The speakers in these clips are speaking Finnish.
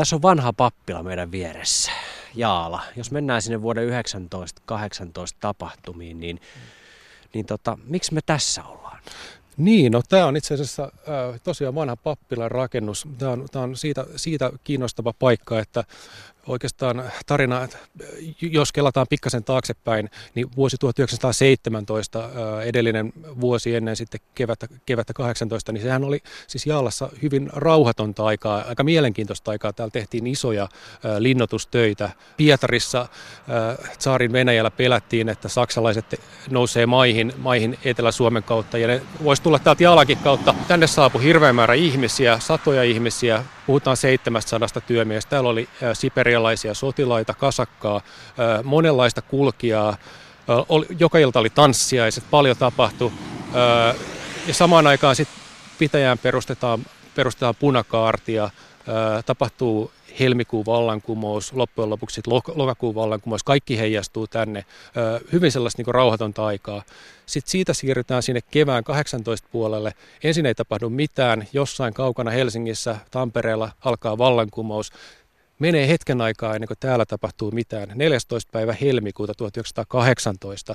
Tässä on vanha pappila meidän vieressä, Jaala. Jos mennään sinne vuoden 1918 tapahtumiin, niin miksi me tässä ollaan? Niin, no tämä on itse asiassa tosiaan vanha pappilan rakennus. Tämä on siitä kiinnostava paikka, että oikeastaan tarina, jos kelataan pikkasen taaksepäin, niin vuosi 1917, edellinen vuosi ennen sitten kevättä 18, niin sehän oli siis Jaalassa hyvin rauhatonta aikaa, aika mielenkiintoista aikaa. Täällä tehtiin isoja linnoitustöitä. Pietarissa tsaarin Venäjällä pelättiin, että saksalaiset nousee maihin Etelä-Suomen kautta, ja ne voisi tulla täältä Jaalankin kautta. Tänne saapui hirveän määrä ihmisiä, satoja ihmisiä. Puhutaan 700 työmiestä. Täällä oli siperialaisia sotilaita, kasakkaa, monenlaista kulkijaa. Joka ilta oli tanssiaiset, paljon tapahtui. Ja samaan aikaan sitten pitäjään perustetaan punakaartia, tapahtuu helmikuun vallankumous, loppujen lopuksi sitten lokakuun vallankumous, kaikki heijastuu tänne. Hyvin sellaista niin kuin rauhatonta aikaa. Sitten siitä siirrytään sinne kevään 18 puolelle. Ensin ei tapahdu mitään, jossain kaukana Helsingissä, Tampereella alkaa vallankumous. Menee hetken aikaa ennen kuin täällä tapahtuu mitään. 14. päivä helmikuuta 1918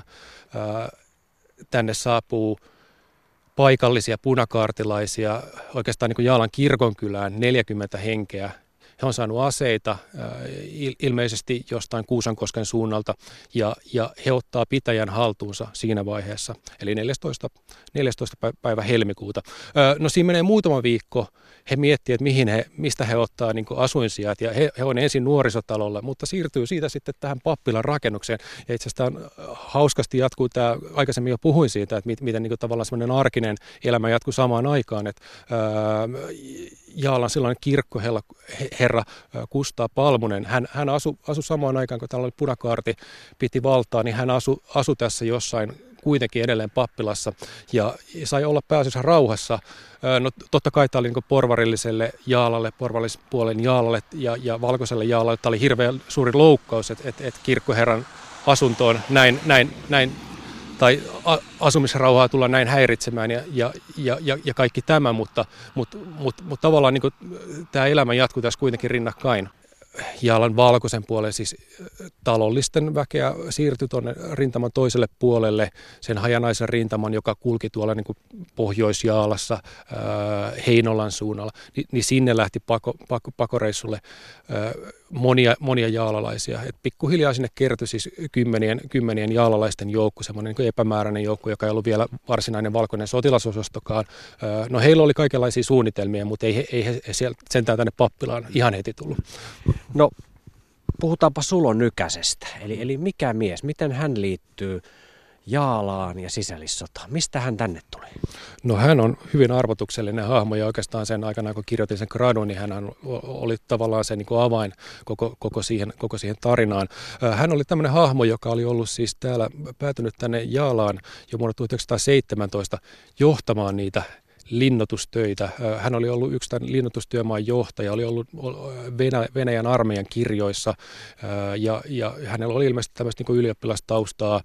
tänne saapuu paikallisia punakaartilaisia, oikeastaan niin kuin Jaalan kirkonkylään 40 henkeä. He on saanut aseita ilmeisesti jostain Kuusankosken suunnalta ja he ottaa pitäjän haltuunsa siinä vaiheessa, eli 14. päivä helmikuuta. No siinä menee muutama viikko. He miettivät, että mistä he ottaa niin kuin asuinsijat, ja he on ensin nuorisotalolla, mutta siirtyy siitä sitten tähän pappilan rakennukseen. Ja itse asiassa hauskasti jatkuu tämä, aikaisemmin jo puhuin siitä, että miten niin kuin tavallaan semmoinen arkinen elämä jatkuu samaan aikaan, että Jaalan sellainen kirkkoherra Kustaa Palmunen, hän asui samaan aikaan, kun täällä oli punakaarti, piti valtaa, niin hän asui tässä jossain kuitenkin edelleen pappilassa ja sai olla pääasiassa rauhassa. No totta kai tämä oli niin porvarilliselle Jaalalle, porvarillispuolen Jaalalle ja valkoiselle Jaalalle. Tämä oli hirveän suuri loukkaus, että kirkkoherran asuntoon näin tai asumisrauhaa tulla näin häiritsemään ja kaikki tämä, mutta tavallaan niin kuin tämä elämä jatkuu tässä kuitenkin rinnakkain. Jaalan valkoisen puolen siis talollisten väkeä siirtyi tuonne rintaman toiselle puolelle, sen hajanaisen rintaman, joka kulki tuolla niin kuin Pohjois-Jaalassa, Heinolan suunnalla, niin sinne lähti pakoreissulle monia jaalalaisia. Et pikkuhiljaa sinne kertyi siis kymmenien jaalalaisten joukko, semmoinen niin epämääräinen joukko, joka ei ollut vielä varsinainen valkoinen sotilasosastokaan. No heillä oli kaikenlaisia suunnitelmia, mutta ei he sentään tänne pappilaan ihan heti tullut. No puhutaanpa Sulo Nykäsestä, eli mikä mies, miten hän liittyy Jaalaan ja sisällissotaan? Mistä hän tänne tuli? No hän on hyvin arvotuksellinen hahmo ja oikeastaan sen aikana, kun kirjoitin sen gradun, niin hän oli tavallaan se niin kuin avain koko siihen tarinaan. Hän oli tämmöinen hahmo, joka oli ollut siis täällä, päätynyt tänne Jaalaan jo vuonna 1917 johtamaan niitä linnoitustöitä. Hän oli ollut yksi tämän linnoitustyömaan johtaja, oli ollut Venäjän armeijan kirjoissa ja hänellä oli ilmeisesti tämmöistä niin kuin ylioppilastaustaa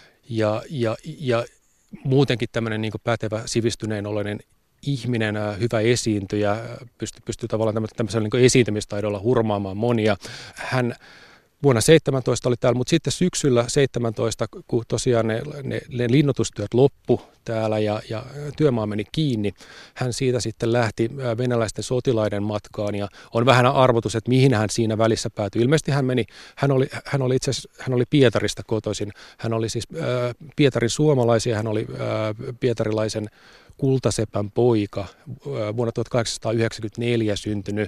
ja muutenkin tämmöinen niin kuin pätevä sivistyneen oloinen ihminen, hyvä esiintyjä, pystyy tavallaan tämmöisellä niin kuin esiintymistaidolla hurmaamaan monia. Hän vuonna 17 oli täällä, mutta sitten syksyllä 17, kun tosiaan ne linnoitustyöt loppu täällä ja työmaa meni kiinni, hän siitä sitten lähti venäläisten sotilaiden matkaan ja on vähän arvotus, että mihin hän siinä välissä päätyi. Ilmeisesti hän oli Pietarista kotoisin, hän oli siis Pietarin suomalaisia, hän oli pietarilaisen kultasepän poika, vuonna 1894 syntynyt,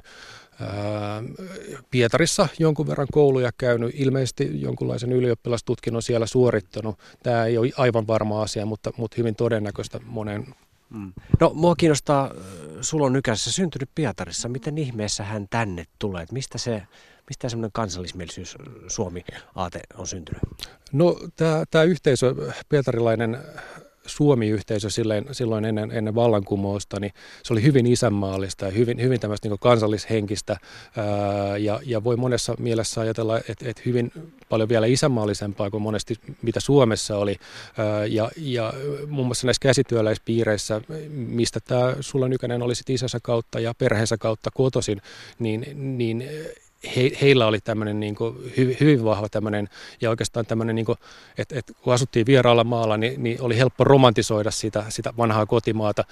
Pietarissa jonkun verran kouluja käynyt, ilmeisesti jonkunlaisen ylioppilastutkinnon siellä suorittanut. Tämä ei ole aivan varma asia, mutta hyvin todennäköistä monen. No mua kiinnostaa Sulo Nykäsessä, syntynyt Pietarissa. Miten ihmeessä hän tänne tulee? Mistä semmoinen kansallismielisyys Suomi-aate on syntynyt? No tämä yhteisö, pietarilainen Suomi-yhteisö silloin ennen vallankumousta, niin se oli hyvin isänmaallista ja hyvin tämmöistä niin kansallishenkistä ja voi monessa mielessä ajatella, että hyvin paljon vielä isänmaallisempaa kuin monesti mitä Suomessa oli ja muun muassa näissä käsityöläispiireissä, mistä tämä Sulo Nykänen oli sitten isänsä kautta ja perheensä kautta kotoisin, niin heillä oli tämmöinen niin kuin hyvin vahva tämmöinen, ja oikeastaan tämmöinen, niin kuin, että kun asuttiin vieraalla maalla, niin oli helppo romantisoida sitä vanhaa kotimaata.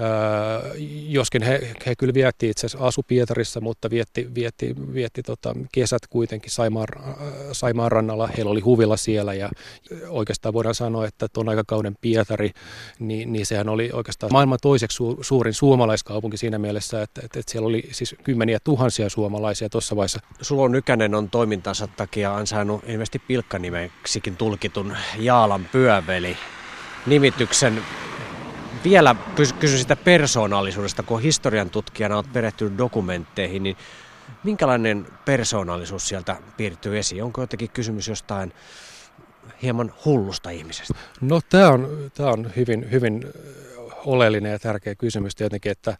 Joskin he kyllä vietti itse asiassa asu Pietarissa, mutta vietti kesät kuitenkin Saimaan rannalla. Heillä oli huvila siellä, ja oikeastaan voidaan sanoa, että tuon aikakauden Pietari, niin sehän oli oikeastaan maailman toiseksi suurin suomalaiskaupunki siinä mielessä, että siellä oli siis kymmeniä tuhansia suomalaisia tuossa vaiheessa. Sulo Nykänen on toimintansa takia ansainnut ilmeisesti pilkkanimeksikin tulkitun Jaalan pyöveli nimityksen. Vielä kysyn sitä persoonallisuudesta, kun historian tutkijana olet perehtynyt dokumentteihin, niin minkälainen persoonallisuus sieltä piirtyy esiin? Onko jotenkin kysymys jostain hieman hullusta ihmisestä? No tämä on hyvin oleellinen ja tärkeä kysymys tietenkin, että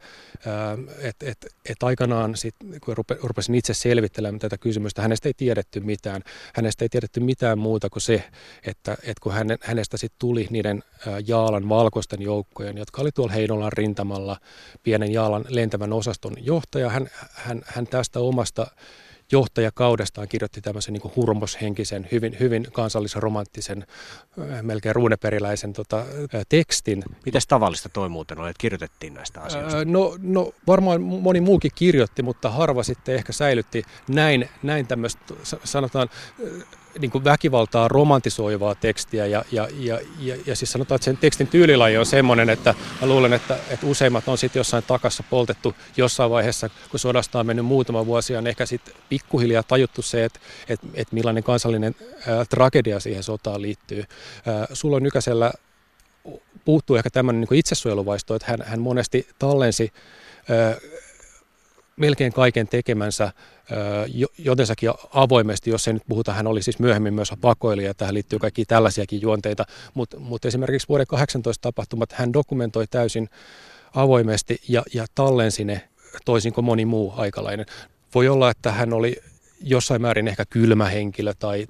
aikanaan, kun rupesin itse selvittelemään tätä kysymystä, hänestä ei tiedetty mitään. Hänestä ei tiedetty mitään muuta kuin se, että kun hänestä sitten tuli niiden Jaalan valkoisten joukkojen, jotka oli tuolla Heinolan rintamalla, pienen Jaalan lentävän osaston johtaja. Hän tästä omasta johtajakaudestaan kirjoitti tämmöisen niin kuin hurmoshenkisen, hyvin kansallisromanttisen, melkein ruuneperiläisen tekstin. Mites tavallista toi muuten oli, että kirjoitettiin näistä asioista? No varmaan moni muukin kirjoitti, mutta harva sitten ehkä säilytti näin tämmöistä, sanotaan, niin kuin väkivaltaa romantisoivaa tekstiä ja siis sanotaan, että sen tekstin tyylilaji on semmoinen, että mä luulen, että useimmat on sitten jossain takassa poltettu jossain vaiheessa, kun sodasta on mennyt muutama vuosi, on ehkä sitten pikkuhiljaa tajuttu se, että millainen kansallinen tragedia siihen sotaan liittyy. Sulo Nykäsellä puuttuu ehkä tämmöinen niin kuin itsesuojeluvaisto, että hän monesti tallensi melkein kaiken tekemänsä jotensakin avoimesti, jos ei nyt puhuta, hän oli siis myöhemmin myös vakoilija, tähän liittyy kaikki tällaisiakin juonteita, mutta esimerkiksi vuoden 18 tapahtumat hän dokumentoi täysin avoimesti ja tallensi ne toisin kuin moni muu aikalainen. Voi olla, että hän oli jossain määrin ehkä kylmä henkilö tai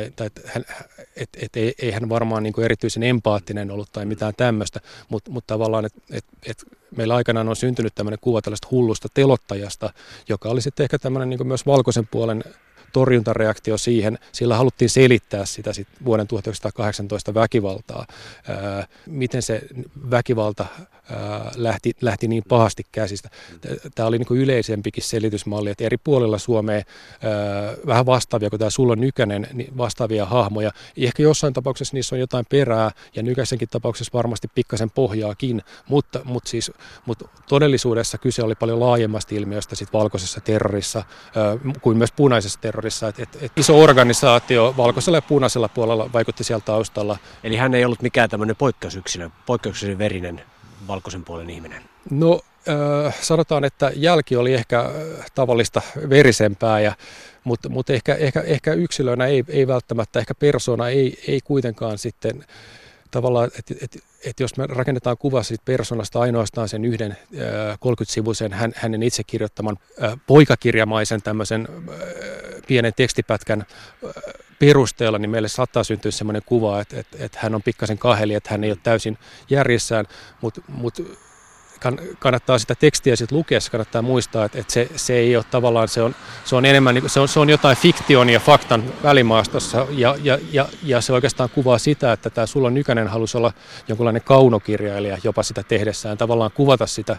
ei hän varmaan niin kuin erityisen empaattinen ollut tai mitään tämmöistä, mutta tavallaan, että meillä aikanaan on syntynyt tämmöinen kuva tällaista hullusta telottajasta, joka oli sitten ehkä tämmöinen niin kuin myös valkoisen puolen torjuntareaktio siihen, sillä haluttiin selittää sitä sit vuoden 1918 väkivaltaa, miten se väkivalta lähti niin pahasti käsistä. Tämä oli niin kuin yleisempikin selitysmalli, että eri puolilla Suomea vähän vastaavia kuin tämä Sulo Nykänen, niin vastaavia hahmoja. Ehkä jossain tapauksessa niissä on jotain perää ja Nykäsenkin tapauksessa varmasti pikkasen pohjaakin, mutta todellisuudessa kyse oli paljon laajemmasta ilmiöstä sit valkoisessa terrorissa kuin myös punaisessa terrorissa. Iso organisaatio valkoisella ja punaisella puolella vaikutti siellä taustalla. Eli hän ei ollut mikään tämmöinen poikkeuksellisen verinen valkoisen puolen ihminen. No sanotaan, että jälki oli ehkä tavallista verisempää, mutta ehkä yksilönä ei välttämättä, ehkä persoona ei kuitenkaan sitten tavallaan, että jos me rakennetaan kuva siitä persoonasta ainoastaan sen yhden 30-sivuisen hänen itse kirjoittaman poikakirjamaisen tämmöisen pienen tekstipätkän perusteella, niin meille saattaa syntyä semmoinen kuva, että hän on pikkasen kaheli, että hän ei ole täysin järjissään, mutta kannattaa sitä tekstiä sitten lukeessa, kannattaa muistaa, että se ei ole tavallaan, se on enemmän, se on jotain fiktion ja faktan välimaastossa ja se oikeastaan kuvaa sitä, että tämä Sulo Nykänen halusi olla jonkunlainen kaunokirjailija jopa sitä tehdessään, tavallaan kuvata sitä,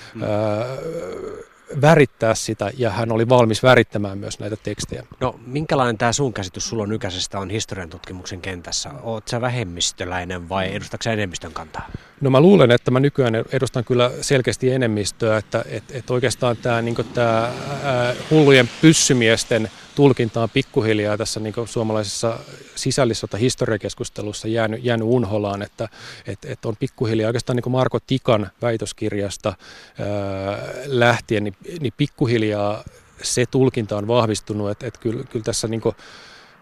värittää sitä ja hän oli valmis värittämään myös näitä tekstejä. No minkälainen tämä sun käsitys Sulo Nykäsestä on historian tutkimuksen kentässä? Oletko sä vähemmistöläinen vai edustatko sä enemmistön kantaa? No mä luulen, että mä nykyään edustan kyllä selkeästi enemmistöä, että oikeastaan tämä hullujen pyssymiesten tulkinta on pikkuhiljaa tässä niin suomalaisessa sisällissotahistoriakeskustelussa jäänyt unholaan, että on pikkuhiljaa oikeastaan niin Marko Tikan väitöskirjasta lähtien, niin pikkuhiljaa se tulkinta on vahvistunut, että kyllä tässä niin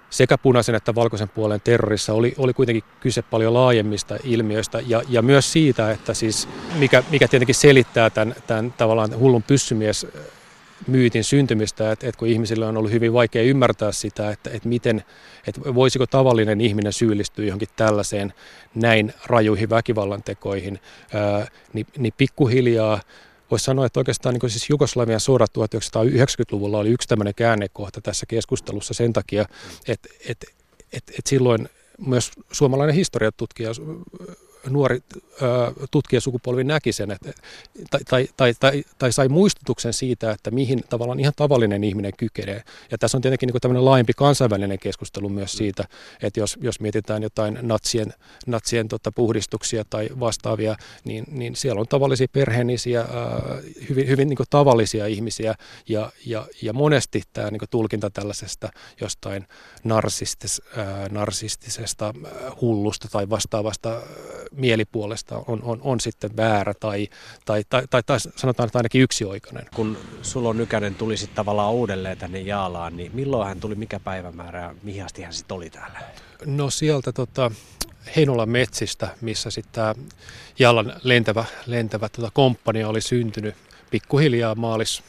sekä punaisen että valkoisen puolen terrorissa oli kuitenkin kyse paljon laajemmista ilmiöistä ja myös siitä, että siis mikä tietenkin selittää tämän tavallaan hullun pyssymies myytin syntymistä, että kun ihmisille on ollut hyvin vaikea ymmärtää sitä, että voisiko tavallinen ihminen syyllistyä johonkin tällaiseen näin rajuihin väkivallantekoihin, niin pikkuhiljaa voisi sanoa, että oikeastaan niin siis Jugoslavian sodat 1990-luvulla oli yksi tämmöinen käännekohta tässä keskustelussa sen takia, että silloin myös suomalainen historiatutkija, nuori tutkijasukupolvi näki sen, tai sai muistutuksen siitä, että mihin tavallaan ihan tavallinen ihminen kykenee. Ja tässä on tietenkin niin tämmöinen laajempi kansainvälinen keskustelu myös siitä, että jos mietitään jotain natsien puhdistuksia tai vastaavia, niin siellä on tavallisia perheenisiä, hyvin niin tavallisia ihmisiä, ja monesti tämä niin tulkinta tällaisesta jostain narsistisesta hullusta tai vastaavasta mielipuolesta on sitten väärä tai sanotaan, että ainakin yksioikoinen. Kun Sulo Nykänen tuli sitten tavallaan uudelleen tänne Jaalaan, niin milloin hän tuli, mikä päivämäärä ja mihin asti hän sitten oli täällä? No sieltä Heinolan metsistä, missä sitten tämä Jaalan lentävä komppania oli syntynyt pikkuhiljaa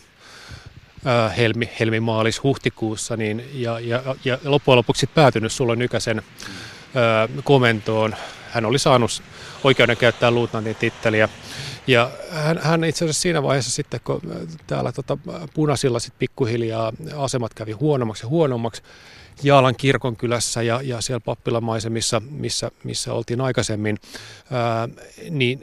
helmi-maalis-huhtikuussa, niin, ja loppujen lopuksi päätynyt Sulo Nykäsen komentoon. Hän oli saanut oikeuden käyttää luutnantin titteliä. Ja hän itse asiassa siinä vaiheessa sitten, kun täällä punaisilla sitten pikkuhiljaa asemat kävi huonommaksi Jaalan kirkonkylässä ja siellä pappilamaisemissa, missä oltiin aikaisemmin,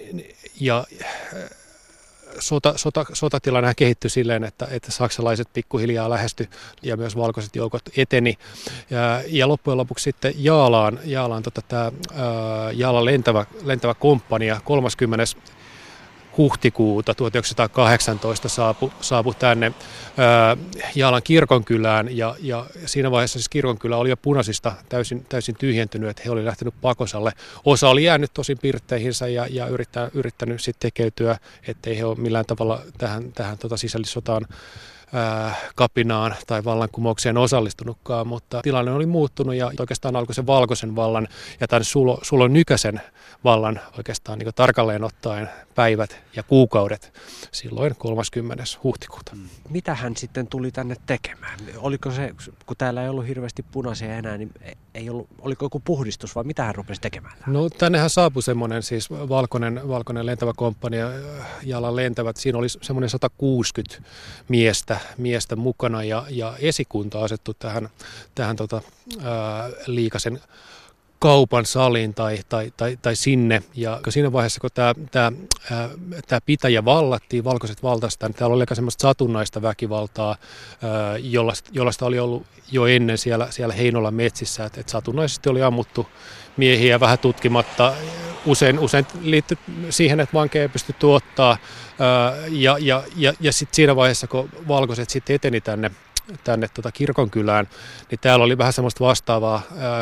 sotatilanne kehittyi silleen, että saksalaiset pikkuhiljaa lähestyi ja myös valkoiset joukot eteni. Ja loppujen lopuksi sitten Jaalan tämä Jaalan lentävä komppania 30. huhtikuuta 1918 saapui tänne Jaalan kirkonkylään, ja siinä vaiheessa siis kirkonkylä oli jo punaisista täysin tyhjentynyt, että he olivat lähtenyt pakosalle. Osa oli jäänyt tosin pirtteihinsä ja yrittänyt sitten tekeytyä, ettei he ole millään tavalla tähän sisällissotaan kapinaan tai vallankumoukseen osallistunutkaan, mutta tilanne oli muuttunut ja oikeastaan alkoi sen valkoisen vallan ja tämän Sulo Nykäsen vallan oikeastaan niin tarkalleen ottaen päivät ja kuukaudet silloin 30. huhtikuuta. Mitä hän sitten tuli tänne tekemään? Oliko se, kun täällä ei ollut hirveästi punaisia enää, niin oliko joku puhdistus vai mitä hän rupesi tekemään? No tännehän saapui semmoinen siis valkoinen lentävä komppania, Jaalan lentävät. Siinä oli semmoinen 160 miestä mukana ja esikunta asettui tähän Liikasen kaupan saliin tai sinne. Ja siinä vaiheessa, kun tämä pitäjä vallattiin, valkoiset valtaista, niin täällä oli aika semmoista satunnaista väkivaltaa, jollaista oli ollut jo ennen siellä Heinolan metsissä. Että satunnaisesti oli ammuttu miehiä vähän tutkimatta. Usein liittyy siihen, että vankeja ei pystytty ottaa. Ja sitten siinä vaiheessa, kun valkoiset sitten eteni tänne kirkonkylään, niin täällä oli vähän semmoista vastaavaa,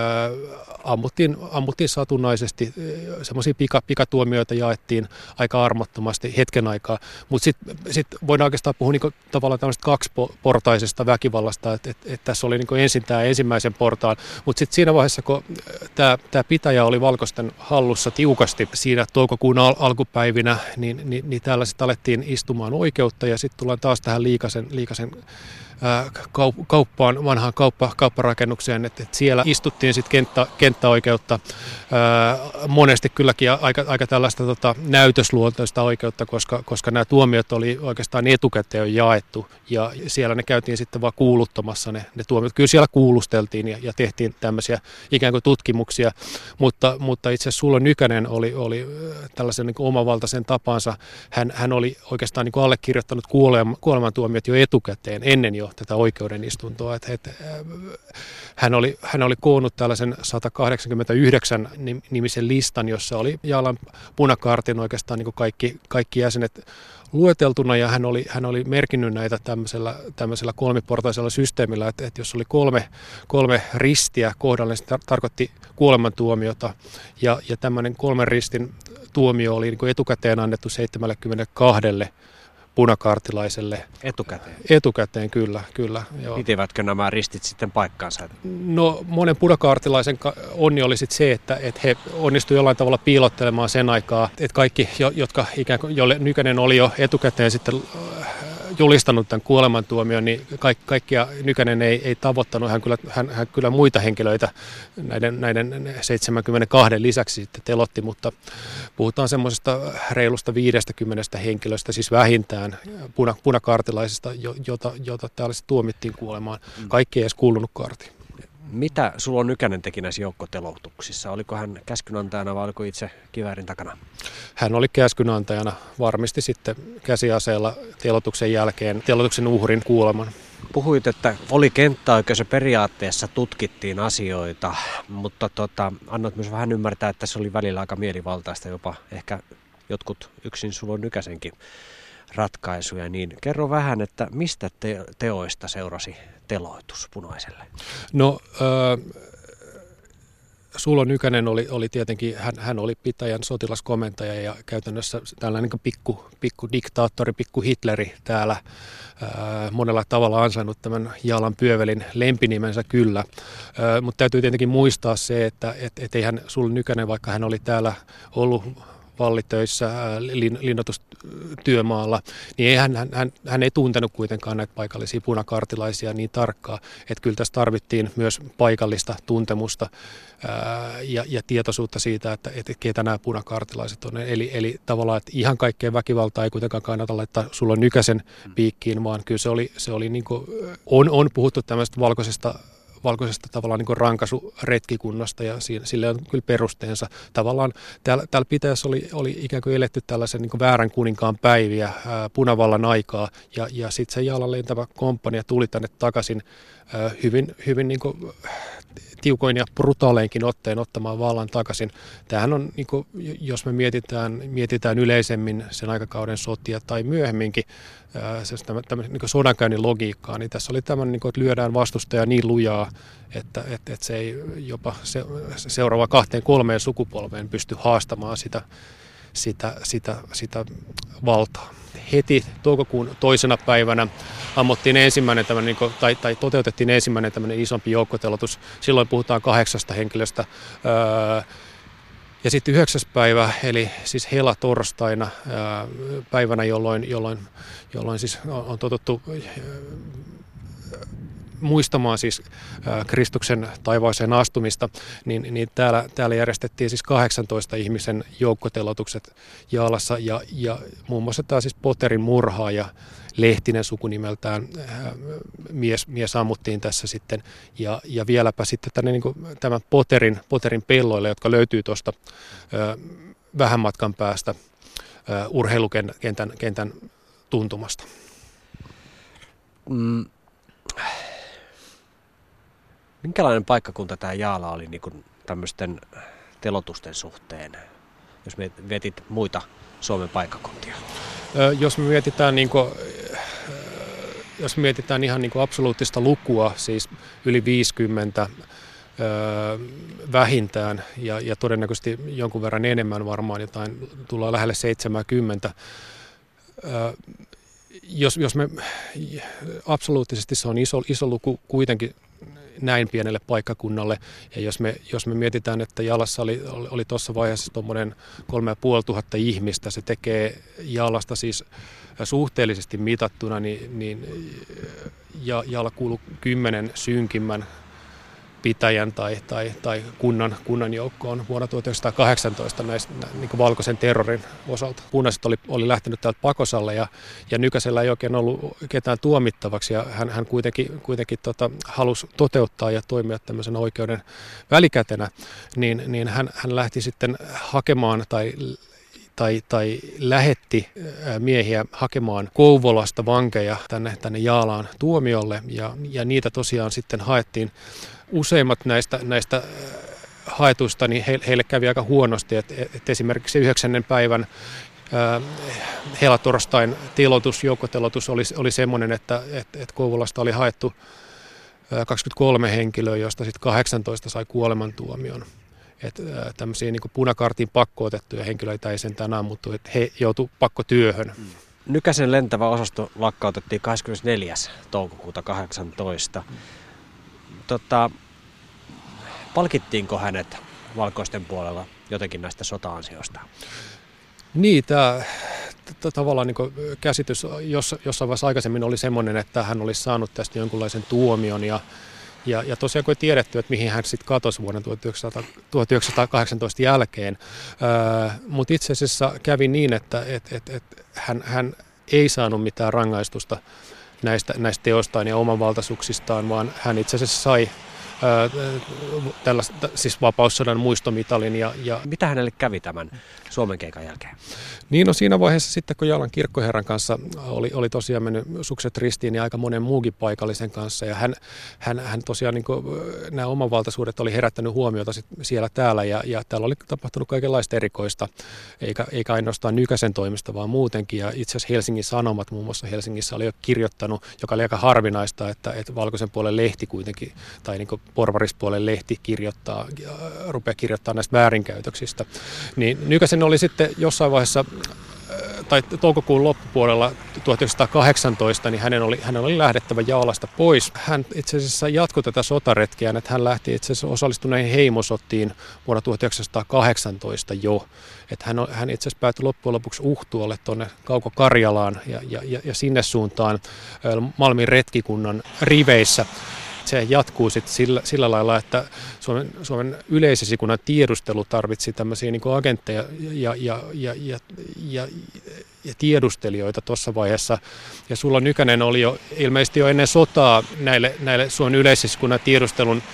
ammuttiin satunnaisesti, semmoisia pikatuomioita jaettiin aika armottomasti hetken aikaa, mutta sitten voidaan oikeastaan puhua niinku tavallaan tämmöistä kaksiportaisesta väkivallasta, että tässä oli niinku ensin tämä ensimmäisen portaan, mutta sitten siinä vaiheessa, kun tämä pitäjä oli valkoisten hallussa tiukasti siinä toukokuun alkupäivinä, niin täällä sitten alettiin istumaan oikeutta ja sitten tullaan taas tähän Liikasen kauppaan, vanhaan kaupparakennukseen, että siellä istuttiin sitten kenttäoikeutta, monesti kylläkin aika tällaista näytösluontoista oikeutta, koska nämä tuomiot oli oikeastaan etukäteen jaettu ja siellä ne käytiin sitten vaan kuuluttamassa ne tuomiot. Kyllä siellä kuulusteltiin ja tehtiin tämmöisiä ikään kuin tutkimuksia, mutta itse asiassa Sulo Nykänen oli tällaisen niin kuin omavaltaisen tapansa. Hän oli oikeastaan niin kuin allekirjoittanut kuolemantuomiot jo etukäteen ennen jo tätä oikeudenistuntoa. Hän oli koonnut tällaisen 189 nimisen listan, jossa oli Jaalan punakaartin oikeastaan niin kuin kaikki jäsenet lueteltuna, ja hän oli merkinnyt näitä tämmöisellä kolmiportaisella systeemillä, että jos oli kolme ristiä kohdalla, niin se tarkoitti kuolemantuomiota, ja tämmöinen 3 ristin tuomio oli niin kuin etukäteen annettu 72 punakaartilaiselle. Etukäteen? Etukäteen, kyllä. Joo. Pitivätkö nämä ristit sitten paikkaansa? No monen punakaartilaisen onni oli sitten se, että he onnistuivat jollain tavalla piilottelemaan sen aikaa, että kaikki, jotka ikään kuin, jolle Nykänen oli jo etukäteen sitten julistanut tämän kuolemantuomion, niin kaikkia Nykänen ei tavoittanut. Hän kyllä muita henkilöitä näiden 72 lisäksi sitten telotti, mutta puhutaan semmoisesta reilusta 50 henkilöstä, siis vähintään punakaartilaisista, jota täällä tuomittiin kuolemaan. Kaikki ei edes kuulunut kaartiin. Mitä Sulo Nykänen teki näissä joukkoteloituksissa? Oliko hän käskynantajana vai oliko itse kiväärin takana? Hän oli käskynantajana, varmisti sitten käsiaseella teloituksen jälkeen teloituksen uhrin kuoleman. Puhuit, että oli kenttäoikeus ja periaatteessa tutkittiin asioita, mutta annoit myös vähän ymmärtää, että se oli välillä aika mielivaltaista, jopa ehkä jotkut yksin Sulo Nykäsenkin ratkaisuja. Niin kerro vähän, että mistä teoista seurasi teloitus Punaiselle? No, Sulo Nykänen oli tietenkin, hän oli pitäjän sotilaskomentaja ja käytännössä tällainen pikku diktaattori, pikku Hitleri täällä, monella tavalla ansainnut tämän Jaalan Pyövelin lempinimensä kyllä. Mutta täytyy tietenkin muistaa se, että eihän Sulo Nykänen, vaikka hän oli täällä ollut vallitöissä linnoitustyömaalla, niin hän ei tuntenut kuitenkaan näitä paikallisia punakaartilaisia niin tarkkaan, että kyllä tässä tarvittiin myös paikallista tuntemusta ja tietoisuutta siitä, että ketä nämä punakaartilaiset on. Eli tavallaan, että ihan kaikkea väkivaltaa ei kuitenkaan kannata laittaa Sulo Nykäsen piikkiin, vaan kyllä se oli niin kuin, on puhuttu tämmöistä valkoisesta tavallaan niin kuin rankasuretkikunnosta ja sille on kyllä perusteensa. Tavallaan täällä pitäjässä oli ikään kuin eletty tällaisen niin kuin väärän kuninkaan päiviä, punavallan aikaa ja sitten se Jaalan lentävä komppania tuli tänne takaisin hyvin niin kuin tiukoin ja brutaaleinkin otteen ottamaan vallan takaisin. Tämähän on, niin kuin, jos me mietitään yleisemmin sen aikakauden sotia tai myöhemminkin niin sodankäynnin logiikkaa, niin tässä oli tämmöinen, niin että lyödään vastustaja niin lujaa, että se ei jopa seuraava 2-3 sukupolveen pysty haastamaan sitä valtaa. Heti toukokuun toisena päivänä ammuttiin ensimmäinen tai toteutettiin ensimmäinen tämmöinen isompi joukkoteloitus. Silloin puhutaan 8 henkilöstä. Ja sitten 9. päivä, eli siis helatorstaina, päivänä, jolloin siis on totuttu muistamaan siis Kristuksen taivaaseen astumista, niin täällä järjestettiin siis 18 ihmisen joukkoteloitukset Jaalassa ja muun muassa tämä siis Poterin murhaaja Lehtinen sukunimeltään mies ammuttiin tässä sitten ja vieläpä sitten tämän Poterin pelloille, jotka löytyy tuosta vähän matkan päästä urheilukentän tuntumasta. Minkälainen paikkakunta tämä Jaala oli niin kuin tämmöisten telotusten suhteen, jos mietit muita Suomen paikkakuntia? Jos me mietitään ihan niin kuin absoluuttista lukua, siis yli 50 vähintään ja todennäköisesti jonkun verran enemmän varmaan, jotain tullaan lähelle 70. Jos me absoluuttisesti se on iso luku kuitenkin näin pienelle paikkakunnalle. Ja jos me mietitään, että Jaalassa oli tuossa vaiheessa tuommoinen 3500 ihmistä, se tekee Jaalasta siis suhteellisesti mitattuna, niin Jaala kuuluu 10 synkimmän pitäjän tai kunnan joukkoon vuonna 1918 niin valkoisen terrorin osalta. Punaiset oli lähtenyt täältä pakosalle ja Nykäsellä ei oikein ollut ketään tuomittavaksi ja hän kuitenkin halusi toteuttaa ja toimia tämmöisen oikeuden välikätenä, niin hän lähti sitten hakemaan tai lähetti miehiä hakemaan Kouvolasta vankeja tänne Jaalaan tuomiolle ja niitä tosiaan sitten haettiin. Useimmat näistä haetuista, niin heille kävi aika huonosti, että esimerkiksi 9. päivän helatorstain joukkoteloitus oli semmoinen, että Kouvolasta oli haettu 23 henkilöä, joista sitten 18 sai kuolemantuomion. Että tämmöisiä niin kuin punakaartiin pakko-otettuja henkilöitä ei sentään ammuttu, että he joutuivat pakkotyöhön. Nykäsen lentävä osasto lakkautettiin 24. toukokuuta 18. Palkittiinko hänet valkoisten puolella jotenkin näistä sota-ansioista? Niin, tämä tavallaan niin käsitys jossain vaiheessa aikaisemmin oli semmoinen, että hän olisi saanut tästä jonkunlaisen tuomion ja tosiaan kun ei tiedetty, että mihin hän sitten katosi vuoden 1918 jälkeen, mutta itse asiassa kävi niin, että hän ei saanut mitään rangaistusta näistä teostaan ja omanvaltaisuuksistaan, vaan hän itse asiassa sai tällaista, siis vapaussodan muistomitalin. Mitä hänelle kävi tämän Suomen keikan jälkeen? Niin, no siinä vaiheessa sitten, kun Jaalan kirkkoherran kanssa oli tosiaan mennyt sukset ristiin ja aika monen muukin paikallisen kanssa, ja hän tosiaan niin kuin, nämä omanvaltaisuudet oli herättänyt huomiota siellä täällä, ja täällä oli tapahtunut kaikenlaista erikoista, eikä ainoastaan Nykäsen toimista, vaan muutenkin, ja itse asiassa Helsingin Sanomat muun muassa Helsingissä oli jo kirjoittanut, joka oli aika harvinaista, että valkoisen puolen lehti kuitenkin, tai niin kuin porvarispuolen lehti rupeaa kirjoittamaan näistä väärinkäytöksistä. Niin Nykäsen oli sitten jossain vaiheessa, tai toukokuun loppupuolella 1918, niin hänen oli lähdettävä Jaalasta pois. Hän itse asiassa jatkoi tätä sotaretkeä, että hän lähti itse asiassa osallistuneen heimosottiin vuonna 1918 jo. Että hän itse asiassa päätyi loppujen lopuksi Uhtualle tuonne Kauko-Karjalaan ja sinne suuntaan Malmin retkikunnan riveissä. Se jatkuu sitten sillä lailla, että Suomen yleisesikunnan tiedustelu tarvitsi tämmöisiä niin kuin agentteja ja tiedustelijoita tuossa vaiheessa. Ja Sulo Nykänen oli jo ilmeisesti jo ennen sotaa näille Suomen yleisesikunnan tiedustelun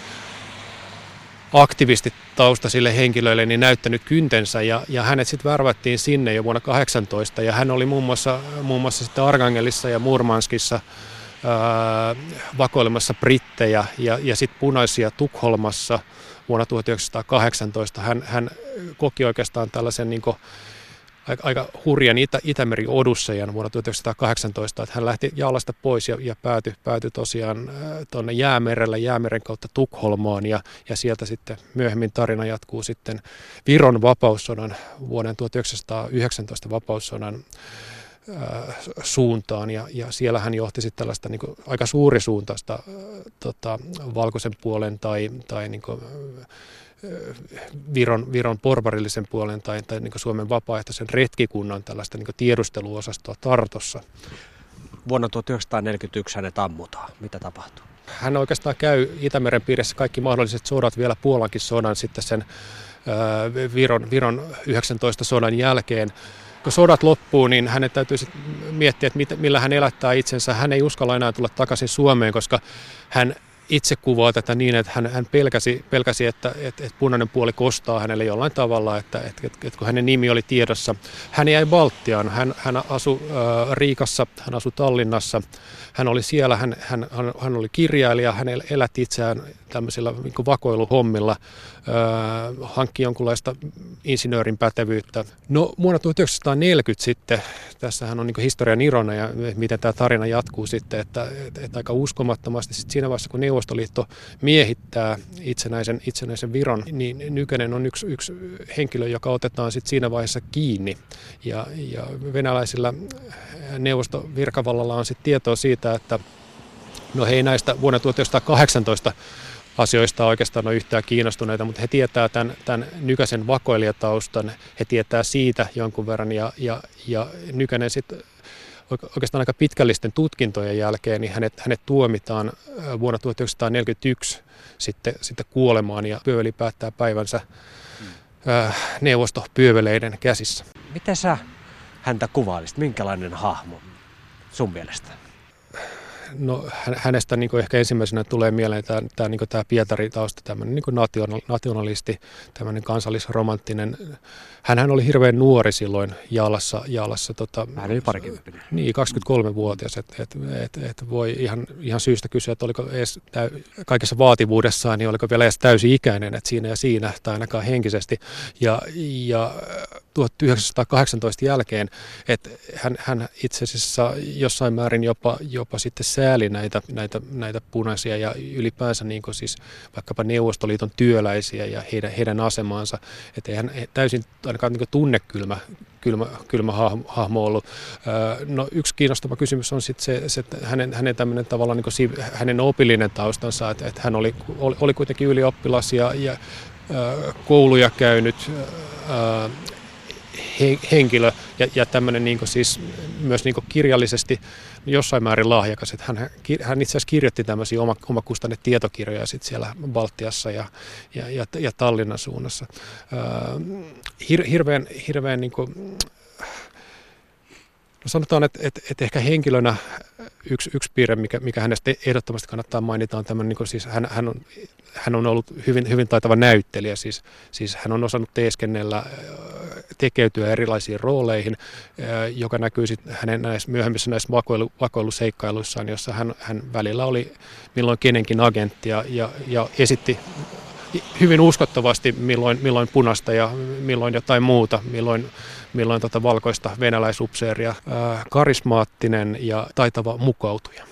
aktivistitaustaisille henkilöille niin näyttänyt kyntensä, ja hänet sitten värvättiin sinne jo vuonna 18, ja hän oli muun muassa sitten Arkangelissa ja Murmanskissa vakoilemassa brittejä ja sitten punaisia Tukholmassa vuonna 1918. Hän koki oikeastaan tällaisen niin kuin aika hurjan Itämeri-odussejan vuonna 1918, että hän lähti Jaalasta pois ja päätyi tosiaan tuonne Jäämeren kautta Tukholmaan, ja sieltä sitten myöhemmin tarina jatkuu sitten Viron vapaussodan, vuoden 1919 vapaussodan suuntaan, ja siellä hän johti sitten tällaista niin kuin aika suurisuuntaista valkoisen puolen tai niin kuin Viron porvarillisen puolen tai niin kuin Suomen vapaaehtoisen retkikunnan tällaista niin kuin tiedusteluosastoa Tartossa. Vuonna 1941 hänet ammutaan. Mitä tapahtuu? Hän oikeastaan käy Itämeren piirissä kaikki mahdolliset sodat, vielä Puolankin sodan sitten sen Viron 19 sodan jälkeen. Kun sodat loppuu, niin hänen täytyy miettiä, että millä hän elättää itsensä. Hän ei uskalla enää tulla takaisin Suomeen, koska hän itse kuvaa tätä niin, että hän pelkäsi että punainen puoli kostaa hänelle jollain tavalla, että kun hänen nimi oli tiedossa. Hän jäi Baltiaan, hän asui Riikassa, hän asui Tallinnassa, hän oli siellä, hän oli kirjailija, hän elätti itseään tämmöisillä niin kuin vakoiluhommilla, hankki jonkunlaista insinöörin pätevyyttä. No vuonna 1940 sitten, tässähän on niin kuin historian irona ja miten tämä tarina jatkuu sitten, että aika uskomattomasti sitten siinä vaiheessa, kun Neuvostoliitto miehittää itsenäisen Viron, niin Nykänen on yksi henkilö, joka otetaan sitten siinä vaiheessa kiinni. Ja venäläisillä neuvostovirkavallalla on sitten tietoa siitä, että no he ei näistä vuonna 1918 asioista oikeastaan ole yhtään kiinnostuneita, mutta he tietää tämän Nykäsen vakoilijataustan, he tietää siitä jonkun verran, ja Nykänen sitten oikeastaan aika pitkällisten tutkintojen jälkeen, niin hänet tuomitaan vuonna 1941 sitten kuolemaan, ja pyöveli päättää päivänsä neuvostopyöveleiden käsissä. Miten sä häntä kuvailisit? Minkälainen hahmo sun mielestä? No hänestä niin kuin ehkä ensimmäisenä tulee mieleen tämä niin Pietari-tausta, tämmöinen niin kuin nationalisti, tämmöinen kansallisromanttinen. Hänhän oli hirveän nuori silloin Jaalassa. Hän oli parikymppinen. Niin, 23-vuotias. Et voi ihan syystä kysyä, että oliko edes kaikessa vaativuudessaan, niin oliko vielä edes täysi-ikäinen, että siinä ja siinä, tai ainakaan henkisesti. Ja 1918 jälkeen, että hän itse asiassa jossain määrin jopa sitten sääli näitä punaisia ja ylipäänsä niin kuin siis vaikkapa Neuvostoliiton työläisiä ja heidän asemaansa, että ei hän täysin ainakaan niin kuin tunnekylmä hahmo ollut. No, yksi kiinnostava kysymys on sitten se että hänen tämmöinen tavallaan niin kuin hänen opillinen taustansa, että hän oli kuitenkin ylioppilas ja kouluja käynyt henkilö ja tämmöinen niin kuin siis myös niin kuin kirjallisesti jossain määrin lahjakas. Että hän itse asiassa kirjoitti tämmöisiä omakustanne tietokirjoja sitten siellä Baltiassa ja Tallinnan suunnassa. Hirveän niin kuin, no sanotaan, että ehkä henkilönä yksi piirre, mikä hänestä ehdottomasti kannattaa mainita, on tämmöinen, niin kuin siis hän on ollut hyvin taitava näyttelijä, siis hän on osannut teeskennellä, tekeytyä erilaisiin rooleihin, joka näkyy sitten hänen myöhemmissä näissä vakoiluseikkailuissaan, jossa hän välillä oli milloin kenenkin agentti ja esitti hyvin uskottavasti milloin punaista ja milloin jotain muuta, milloin valkoista venäläisupseeria, karismaattinen ja taitava mukautuja.